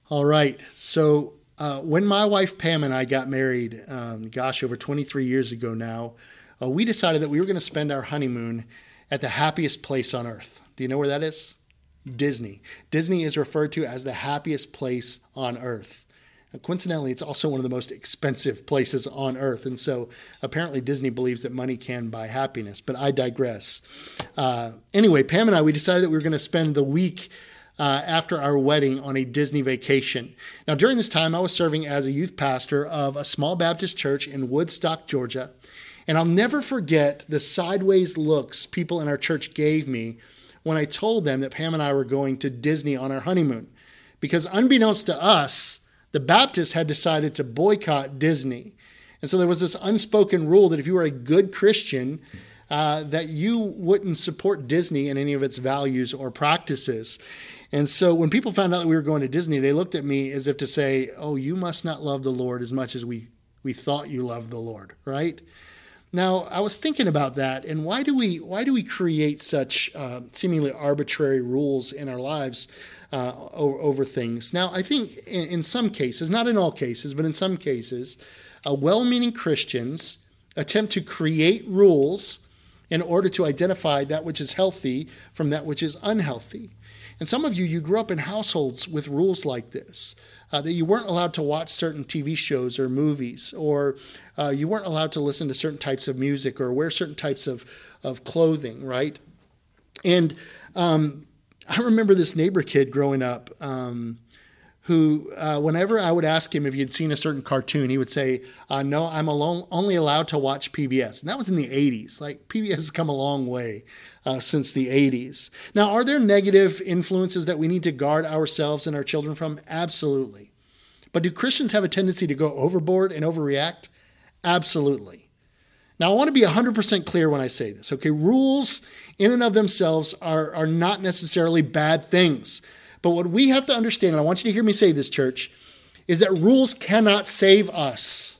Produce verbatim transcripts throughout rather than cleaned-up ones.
All right. So uh, when my wife Pam and I got married, um, gosh, over twenty-three years ago now, uh, we decided that we were going to spend our honeymoon at the happiest place on earth. Do you know where that is? Disney. Disney is referred to as the happiest place on earth. And coincidentally, it's also one of the most expensive places on earth. And so apparently Disney believes that money can buy happiness, but I digress. Uh, anyway, Pam and I, we decided that we were going to spend the week Uh, after our wedding on a Disney vacation. Now, during this time, I was serving as a youth pastor of a small Baptist church in Woodstock, Georgia. And I'll never forget the sideways looks people in our church gave me when I told them that Pam and I were going to Disney on our honeymoon. Because unbeknownst to us, the Baptists had decided to boycott Disney. And so there was this unspoken rule that if you were a good Christian, uh, that you wouldn't support Disney in any of its values or practices. And so when people found out that we were going to Disney, they looked at me as if to say, oh, you must not love the Lord as much as we, we thought you loved the Lord, right? Now, I was thinking about that, and why do we why do we create such uh, seemingly arbitrary rules in our lives uh, over, over things? Now, I think in, in some cases, not in all cases, but in some cases, uh, well-meaning Christians attempt to create rules in order to identify that which is healthy from that which is unhealthy. And some of you, you grew up in households with rules like this, uh, that you weren't allowed to watch certain T V shows or movies, or uh, you weren't allowed to listen to certain types of music or wear certain types of, of clothing, right? And um, I remember this neighbor kid growing up um, who, uh, whenever I would ask him if he had seen a certain cartoon, he would say, uh, no, I'm alone, only allowed to watch P B S. And that was in the eighties. Like, P B S has come a long way uh, since the eighties. Now, are there negative influences that we need to guard ourselves and our children from? Absolutely. But do Christians have a tendency to go overboard and overreact? Absolutely. Now, I want to be one hundred percent clear when I say this, okay? Rules in and of themselves are, are not necessarily bad things. But what we have to understand, and I want you to hear me say this, church, is that rules cannot save us.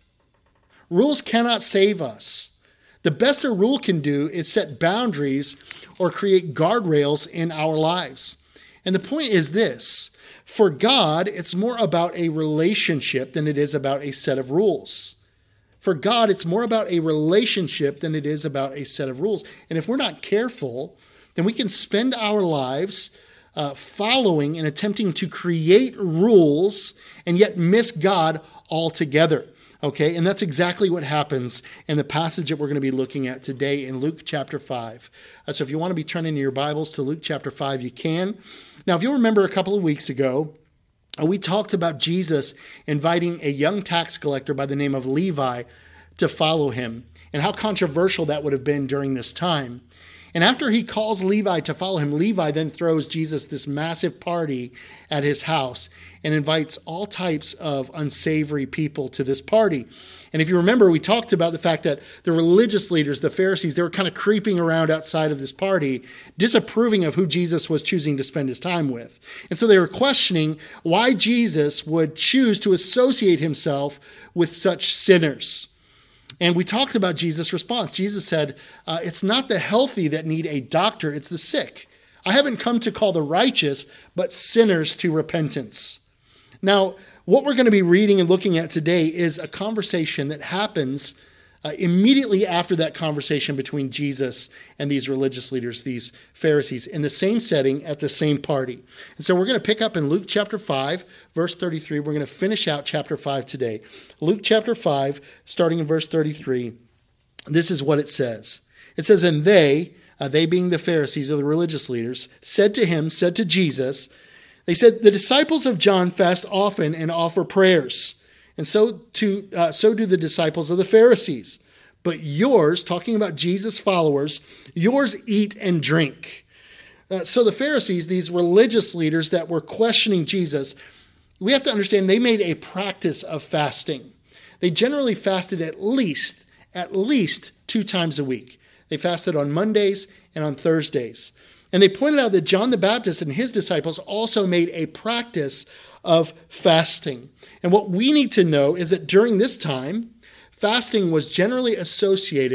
Rules cannot save us. The best a rule can do is set boundaries or create guardrails in our lives. And the point is this: for God, it's more about a relationship than it is about a set of rules. For God, it's more about a relationship than it is about a set of rules. And if we're not careful, then we can spend our lives Uh, following and attempting to create rules and yet miss God altogether. Okay, and that's exactly what happens in the passage that we're going to be looking at today in Luke chapter five. Uh, so if you want to be turning your Bibles to Luke chapter five, you can. Now, if you'll remember a couple of weeks ago, uh, we talked about Jesus inviting a young tax collector by the name of Levi to follow him, and how controversial that would have been during this time. And after he calls Levi to follow him, Levi then throws Jesus this massive party at his house and invites all types of unsavory people to this party. And if you remember, we talked about the fact that the religious leaders, the Pharisees, they were kind of creeping around outside of this party, disapproving of who Jesus was choosing to spend his time with. And so they were questioning why Jesus would choose to associate himself with such sinners. And we talked about Jesus' response. Jesus said, uh, it's not the healthy that need a doctor, it's the sick. I haven't come to call the righteous, but sinners to repentance. Now, what we're going to be reading and looking at today is a conversation that happens uh, immediately after that conversation between Jesus and these religious leaders, these Pharisees, in the same setting at the same party. And so we're going to pick up in Luke chapter five, verse thirty-three. We're going to finish out chapter five today. Luke chapter five, starting in verse thirty-three, this is what it says. It says, and they, uh, they being the Pharisees or the religious leaders, said to him, said to Jesus, they said, the disciples of John fast often and offer prayers, and so to uh, so do the disciples of the Pharisees. But yours, talking about Jesus' followers, yours eat and drink. Uh, so the Pharisees, these religious leaders that were questioning Jesus, we have to understand they made a practice of fasting. They generally fasted at least, at least two times a week. They fasted on Mondays and on Thursdays. And they pointed out that John the Baptist and his disciples also made a practice of fasting. And what we need to know is that during this time, fasting was generally associated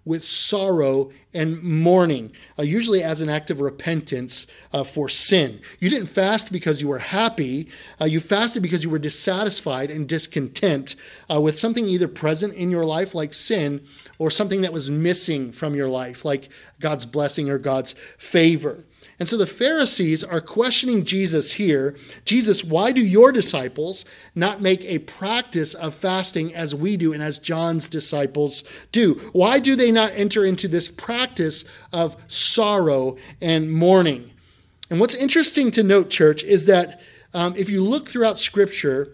with sorrow and mourning, uh, usually as an act of repentance uh, for sin. You didn't fast because you were happy. Uh, you fasted because you were dissatisfied and discontent uh, with something either present in your life, like sin, or something that was missing from your life, like God's blessing or God's favor. And so the Pharisees are questioning Jesus here. Jesus, why do your disciples not make a practice of fasting as we do and as John's disciples do? Why do they not enter into this practice of sorrow and mourning? And what's interesting to note, church, is that um, if you look throughout Scripture,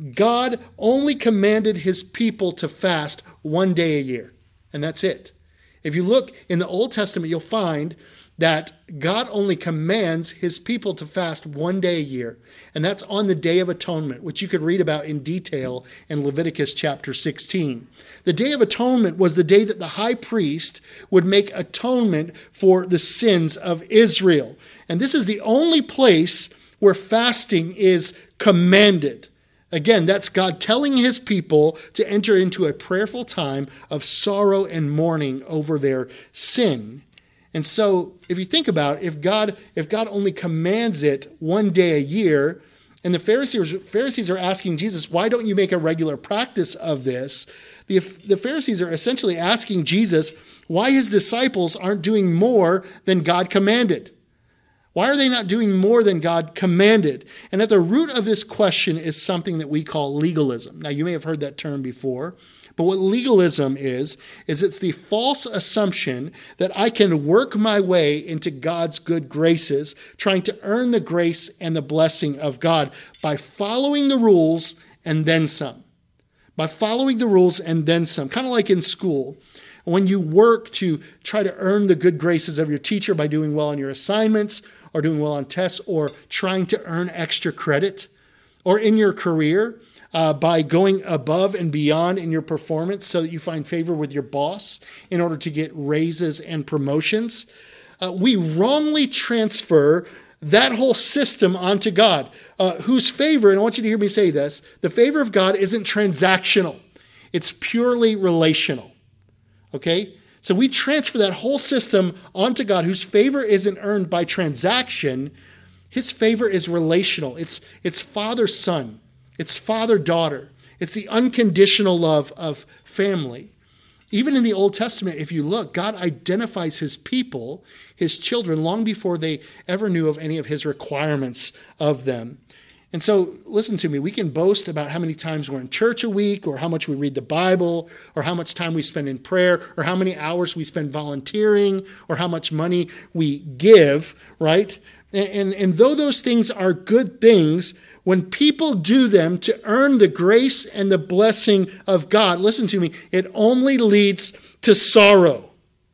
God only commanded his people to fast one day a year, and that's it. If you look in the Old Testament, you'll find that God only commands his people to fast one day a year, and that's on the Day of Atonement, which you could read about in detail in Leviticus chapter sixteen. The Day of Atonement was the day that the high priest would make atonement for the sins of Israel. And this is the only place where fasting is commanded. Again, that's God telling his people to enter into a prayerful time of sorrow and mourning over their sin. And so if you think about it, if God, if God only commands it one day a year, and the Pharisees, Pharisees are asking Jesus, why don't you make a regular practice of this? The, the Pharisees are essentially asking Jesus why his disciples aren't doing more than God commanded. Why are they not doing more than God commanded? And at the root of this question is something that we call legalism. Now, you may have heard that term before, but what legalism is, is it's the false assumption that I can work my way into God's good graces, trying to earn the grace and the blessing of God by following the rules and then some. By following the rules and then some. Kind of like in school. When you work to try to earn the good graces of your teacher by doing well on your assignments or doing well on tests or trying to earn extra credit, or in your career uh, by going above and beyond in your performance so that you find favor with your boss in order to get raises and promotions, uh, we wrongly transfer that whole system onto God, uh, whose favor, and I want you to hear me say this, the favor of God isn't transactional. It's purely relational. Okay? So we transfer that whole system onto God, whose favor isn't earned by transaction. His favor is relational. It's, it's father-son. It's father-daughter. It's the unconditional love of family. Even in the Old Testament, if you look, God identifies his people, his children, long before they ever knew of any of his requirements of them. And so, listen to me, we can boast about how many times we're in church a week, or how much we read the Bible, or how much time we spend in prayer, or how many hours we spend volunteering, or how much money we give, right? And, and, and though those things are good things, when people do them to earn the grace and the blessing of God, listen to me, it only leads to sorrow.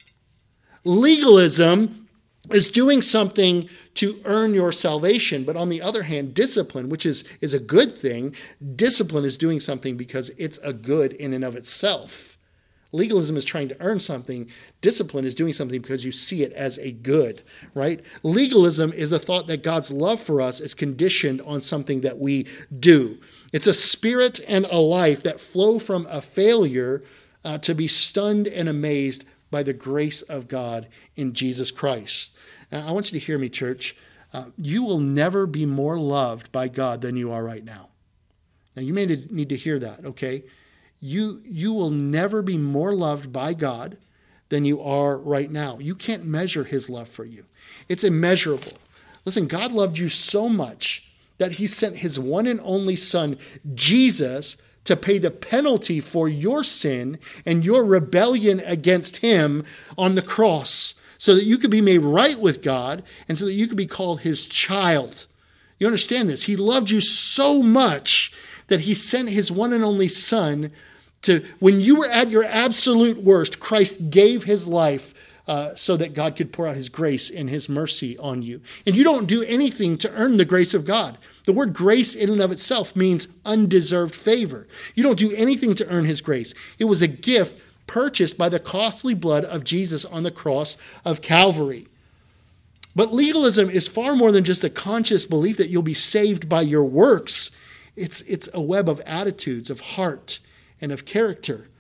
Legalism is doing something to earn your salvation. But on the other hand, discipline, which is, is a good thing, discipline is doing something because it's a good in and of itself. Legalism is trying to earn something. Discipline is doing something because you see it as a good, right? Legalism is the thought that God's love for us is conditioned on something that we do. It's a spirit and a life that flow from a failure uh, to be stunned and amazed by the grace of God in Jesus Christ. Now, I want you to hear me, church. Uh, you will never be more loved by God than you are right now. Now, you may need to hear that, okay? You, you will never be more loved by God than you are right now. You can't measure his love for you. It's immeasurable. Listen, God loved you so much that he sent his one and only son, Jesus, to pay the penalty for your sin and your rebellion against him on the cross, so that you could be made right with God and so that you could be called his child. You understand this? He loved you so much that he sent his one and only son to, when you were at your absolute worst, Christ gave his life uh, so that God could pour out his grace and his mercy on you. And you don't do anything to earn the grace of God. The word grace in and of itself means undeserved favor. You don't do anything to earn his grace. It was a gift purchased by the costly blood of Jesus on the cross of Calvary. But legalism is far more than just a conscious belief that you'll be saved by your works. It's, it's a web of attitudes, of heart, and of character.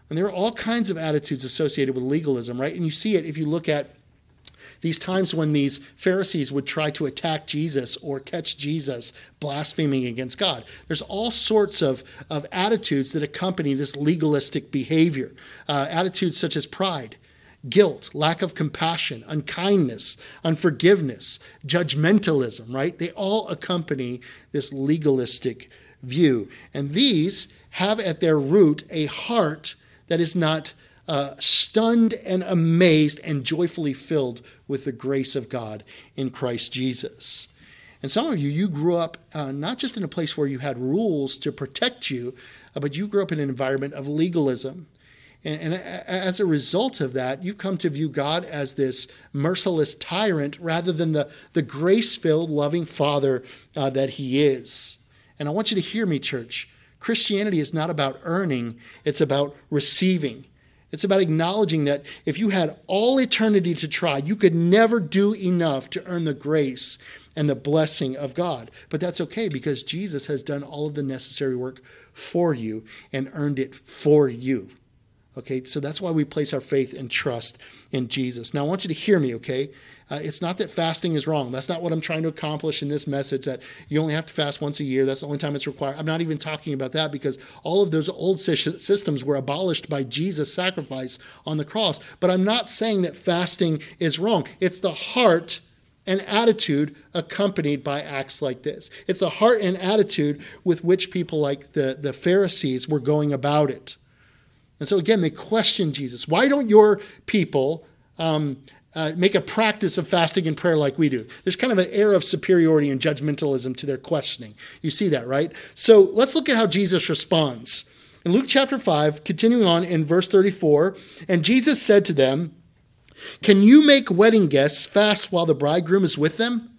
And there are all kinds of attitudes associated with legalism, right? And you see it if you look at these times when these Pharisees would try to attack Jesus or catch Jesus blaspheming against God. There's all sorts of, of attitudes that accompany this legalistic behavior. Uh, attitudes such as pride, guilt, lack of compassion, unkindness, unforgiveness, judgmentalism, right? They all accompany this legalistic view. And these have at their root a heart that is not uh, stunned and amazed and joyfully filled with the grace of God in Christ Jesus. And some of you, you grew up uh, not just in a place where you had rules to protect you, uh, but you grew up in an environment of legalism. And, and as a result of that, you come to view God as this merciless tyrant rather than the, the grace-filled, loving Father uh, that he is. And I want you to hear me, church. Christianity is not about earning, it's about receiving. It's about acknowledging that if you had all eternity to try, you could never do enough to earn the grace and the blessing of God. But that's okay because Jesus has done all of the necessary work for you and earned it for you. Okay, so that's why we place our faith and trust in Jesus. Now, I want you to hear me, okay? Uh, it's not that fasting is wrong. That's not what I'm trying to accomplish in this message, that you only have to fast once a year. That's the only time it's required. I'm not even talking about that because all of those old systems were abolished by Jesus' sacrifice on the cross. But I'm not saying that fasting is wrong. It's the heart and attitude accompanied by acts like this. It's the heart and attitude with which people like the, the Pharisees were going about it. And so again, they question Jesus. Why don't your people um, uh, make a practice of fasting and prayer like we do? There's kind of an air of superiority and judgmentalism to their questioning. You see that, right? So let's look at how Jesus responds. In Luke chapter five, continuing on in verse thirty-four, and Jesus said to them, "Can you make wedding guests fast while the bridegroom is with them?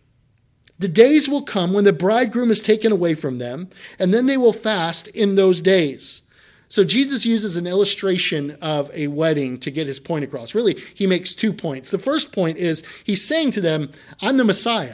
The days will come when the bridegroom is taken away from them, and then they will fast in those days." So Jesus uses an illustration of a wedding to get his point across. Really, he makes two points. The first point is he's saying to them, I'm the Messiah.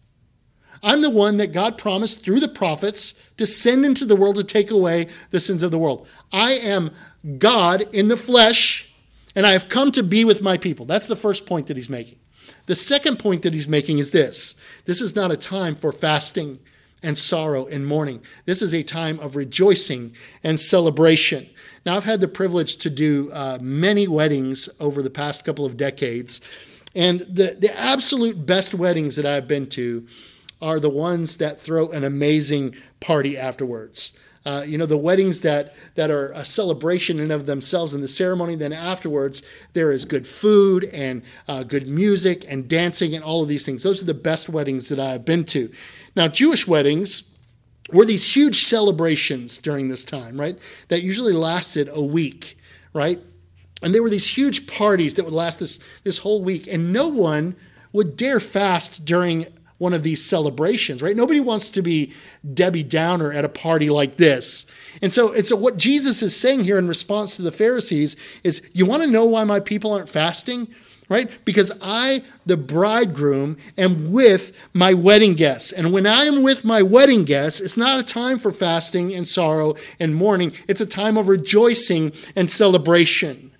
I'm the one that God promised through the prophets to send into the world to take away the sins of the world. I am God in the flesh, and I have come to be with my people. That's the first point that he's making. The second point that he's making is this. This is not a time for fasting and sorrow and mourning. This is a time of rejoicing and celebration. Now, I've had the privilege to do uh, many weddings over the past couple of decades, and the, the absolute best weddings that I've been to are the ones that throw an amazing party afterwards. Uh, you know, the weddings that, that are a celebration in of themselves in the ceremony, then afterwards there is good food and uh, good music and dancing and all of these things. Those are the best weddings that I've been to. Now, Jewish weddings were these huge celebrations during this time, right? That usually lasted a week, right? And there were these huge parties that would last this, this whole week, and no one would dare fast during one of these celebrations, right? Nobody wants to be Debbie Downer at a party like this. And so, and so what Jesus is saying here in response to the Pharisees is, you want to know why my people aren't fasting? Right? Because I, the bridegroom, am with my wedding guests. And when I am with my wedding guests, it's not a time for fasting and sorrow and mourning. It's a time of rejoicing and celebration.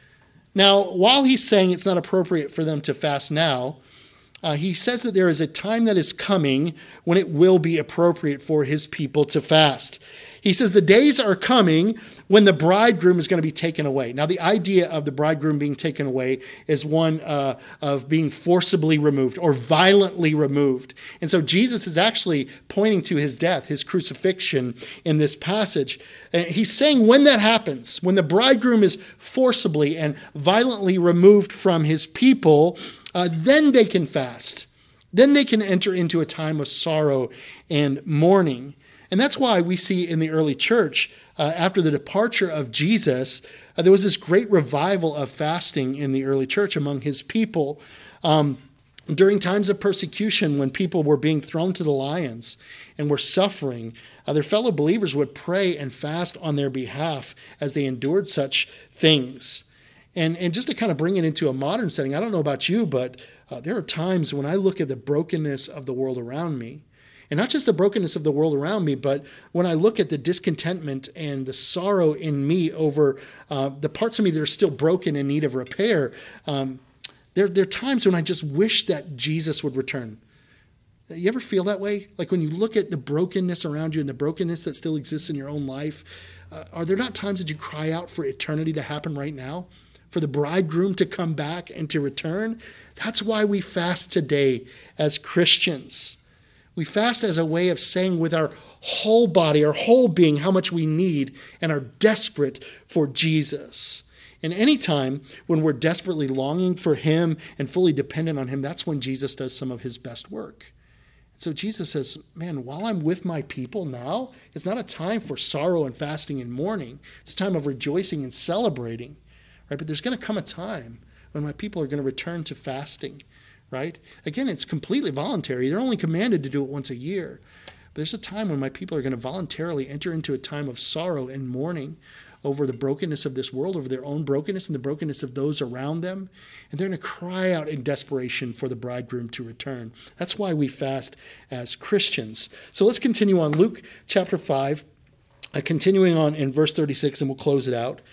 Now, while he's saying it's not appropriate for them to fast now, uh, he says that there is a time that is coming when it will be appropriate for his people to fast. He says the days are coming when the bridegroom is going to be taken away. Now, the idea of the bridegroom being taken away is one uh, of being forcibly removed or violently removed. And so Jesus is actually pointing to his death, his crucifixion in this passage. Uh, he's saying when that happens, when the bridegroom is forcibly and violently removed from his people, uh, then they can fast. Then they can enter into a time of sorrow and mourning. And that's why we see in the early church, uh, after the departure of Jesus, uh, there was this great revival of fasting in the early church among his people. Um, during times of persecution, when people were being thrown to the lions and were suffering, uh, their fellow believers would pray and fast on their behalf as they endured such things. And, and just to kind of bring it into a modern setting, I don't know about you, but uh, there are times when I look at the brokenness of the world around me, And not just the brokenness of the world around me, but when I look at the discontentment and the sorrow in me over uh, the parts of me that are still broken in need of repair, um, there, there are times when I just wish that Jesus would return. You ever feel that way? Like when you look at the brokenness around you and the brokenness that still exists in your own life, uh, are there not times that you cry out for eternity to happen right now? For the bridegroom to come back and to return? That's why we fast today as Christians. We fast as a way of saying with our whole body, our whole being, how much we need and are desperate for Jesus. And any time when we're desperately longing for him and fully dependent on him, that's when Jesus does some of his best work. So Jesus says, man, while I'm with my people now, it's not a time for sorrow and fasting and mourning. It's a time of rejoicing and celebrating, right? But there's going to come a time when my people are going to return to fasting, right? Again, it's completely voluntary. They're only commanded to do it once a year. But there's a time when my people are going to voluntarily enter into a time of sorrow and mourning over the brokenness of this world, over their own brokenness and the brokenness of those around them. And they're going to cry out in desperation for the bridegroom to return. That's why we fast as Christians. So let's continue on. Luke chapter five, uh, continuing on in verse thirty-six, and we'll close it out.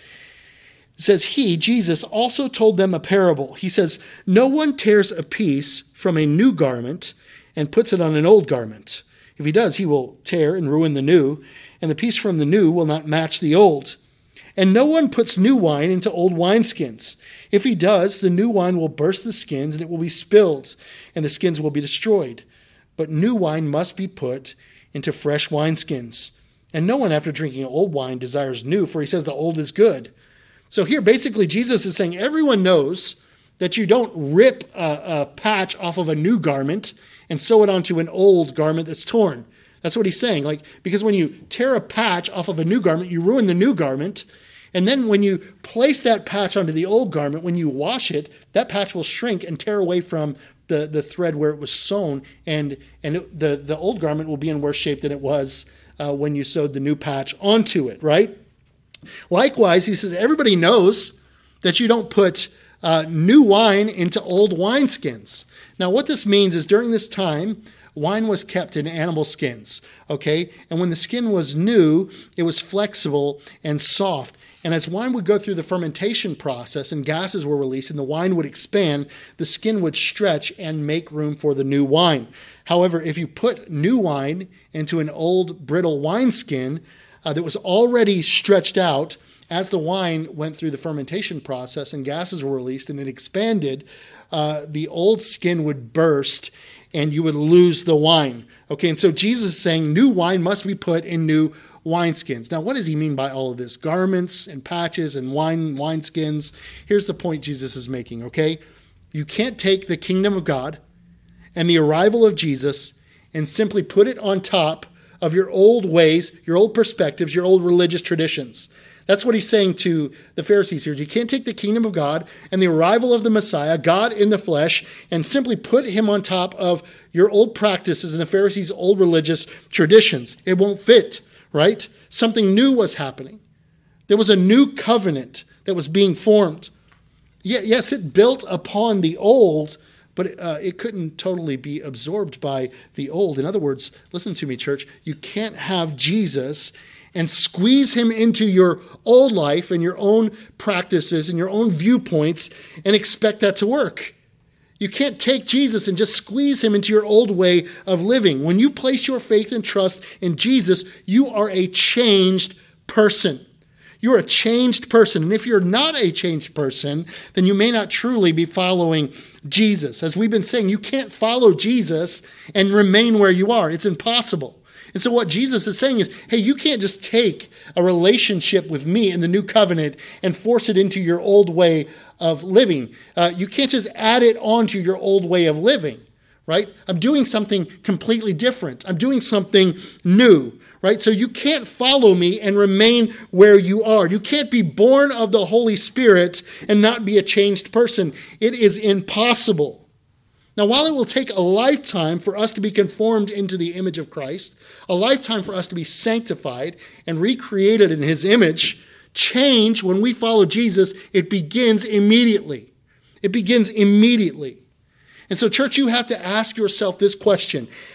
It says, he, Jesus, also told them a parable. He says, no one tears a piece from a new garment and puts it on an old garment. If he does, he will tear and ruin the new, and the piece from the new will not match the old. And no one puts new wine into old wineskins. If he does, the new wine will burst the skins, and it will be spilled, and the skins will be destroyed. But new wine must be put into fresh wineskins. And no one, after drinking old wine, desires new, for he says the old is good. So here, basically, Jesus is saying everyone knows that you don't rip a, a patch off of a new garment and sew it onto an old garment that's torn. That's what he's saying. Like, because when you tear a patch off of a new garment, you ruin the new garment. And then when you place that patch onto the old garment, when you wash it, that patch will shrink and tear away from the, the thread where it was sewn. And, and it, the, the old garment will be in worse shape than it was uh, when you sewed the new patch onto it, right? Likewise, he says, everybody knows that you don't put uh, new wine into old wineskins. Now, what this means is during this time, wine was kept in animal skins, okay? And when the skin was new, it was flexible and soft. And as wine would go through the fermentation process and gases were released and the wine would expand, the skin would stretch and make room for the new wine. However, if you put new wine into an old brittle wineskin uh, that was already stretched out, as the wine went through the fermentation process and gases were released and it expanded, uh, the old skin would burst and you would lose the wine. Okay, and so Jesus is saying new wine must be put in new wineskins. Now, what does he mean by all of this? Garments and patches and wine wineskins. Here's the point Jesus is making, okay? You can't take the kingdom of God and the arrival of Jesus and simply put it on top of your old ways, your old perspectives, your old religious traditions. That's what he's saying to the Pharisees here. You can't take the kingdom of God and the arrival of the Messiah, God in the flesh, and simply put him on top of your old practices and the Pharisees' old religious traditions. It won't fit, right? Something new was happening. There was a new covenant that was being formed. Yes, it built upon the old, but uh, it couldn't totally be absorbed by the old. In other words, listen to me, church. You can't have Jesus and squeeze him into your old life and your own practices and your own viewpoints and expect that to work. You can't take Jesus and just squeeze him into your old way of living. When you place your faith and trust in Jesus, you are a changed person. You're a changed person. And if you're not a changed person, then you may not truly be following Jesus. As we've been saying, you can't follow Jesus and remain where you are. It's impossible. And so what Jesus is saying is, hey, you can't just take a relationship with me in the new covenant and force it into your old way of living. Uh, you can't just add it onto your old way of living, right? I'm doing something completely different. I'm doing something new, right? So you can't follow me and remain where you are. You can't be born of the Holy Spirit and not be a changed person. It is impossible. Now, while it will take a lifetime for us to be conformed into the image of Christ, a lifetime for us to be sanctified and recreated in his image, change, when we follow Jesus, it begins immediately. It begins immediately. And so, church, you have to ask yourself this question.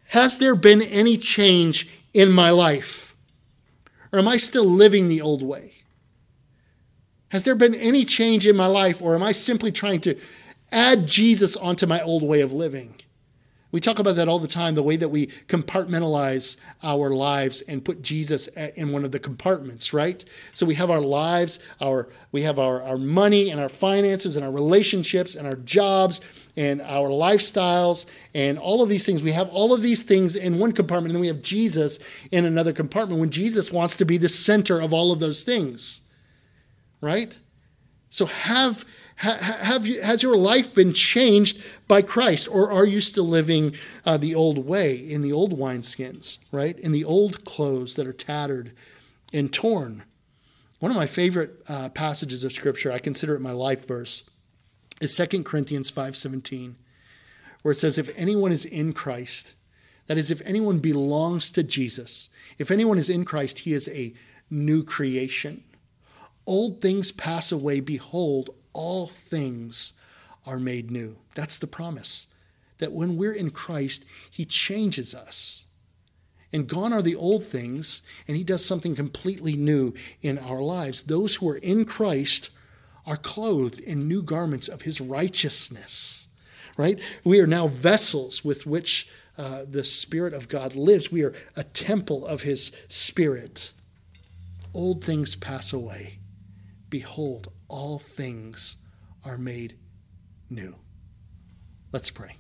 Has there been any change in my life? Or am I still living the old way? Has there been any change in my life, or am I simply trying to add Jesus onto my old way of living? We talk about that all the time, the way that we compartmentalize our lives and put Jesus in one of the compartments, right? So we have our lives, our we have our, our money and our finances and our relationships and our jobs and our lifestyles and all of these things. We have all of these things in one compartment, and then we have Jesus in another compartment when Jesus wants to be the center of all of those things, right? So have... Have you, has your life been changed by Christ, or are you still living uh, the old way, in the old wineskins, right? In the old clothes that are tattered and torn? One of my favorite uh, passages of Scripture, I consider it my life verse, is Second Corinthians five seventeen, where it says, if anyone is in Christ, that is, if anyone belongs to Jesus, if anyone is in Christ, he is a new creation. Old things pass away, behold, all things are made new. That's the promise, that when we're in Christ, he changes us. And gone are the old things, and he does something completely new in our lives. Those who are in Christ are clothed in new garments of his righteousness, right? We are now vessels with which uh, the Spirit of God lives. We are a temple of his Spirit. Old things pass away. Behold, all things are made new. Let's pray.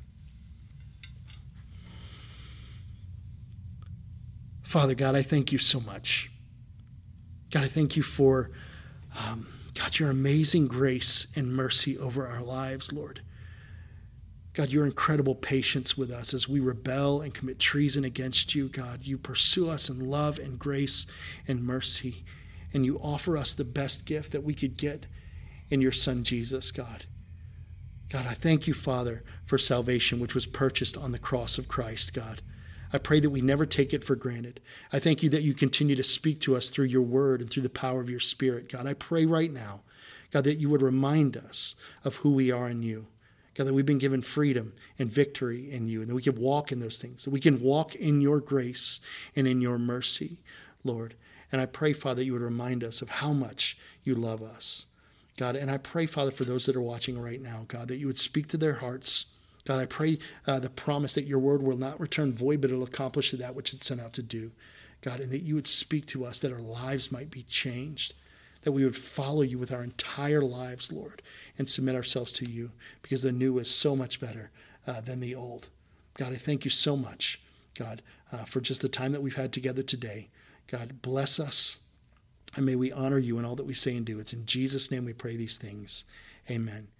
Father God, I thank you so much. God, I thank you for, um, God, your amazing grace and mercy over our lives, Lord. God, your incredible patience with us as we rebel and commit treason against you. God, you pursue us in love and grace and mercy, and you offer us the best gift that we could get in your Son, Jesus, God. God, I thank you, Father, for salvation, which was purchased on the cross of Christ, God. I pray that we never take it for granted. I thank you that you continue to speak to us through your word and through the power of your Spirit, God. I pray right now, God, that you would remind us of who we are in you. God, that we've been given freedom and victory in you, and that we can walk in those things, that we can walk in your grace and in your mercy, Lord. And I pray, Father, that you would remind us of how much you love us. God, and I pray, Father, for those that are watching right now, God, that you would speak to their hearts. God, I pray uh, the promise that your word will not return void, but it'll accomplish that which it's sent out to do. God, and that you would speak to us, that our lives might be changed, that we would follow you with our entire lives, Lord, and submit ourselves to you, because the new is so much better uh, than the old. God, I thank you so much, God, uh, for just the time that we've had together today. God, bless us. And may we honor you in all that we say and do. It's in Jesus' name we pray these things. Amen.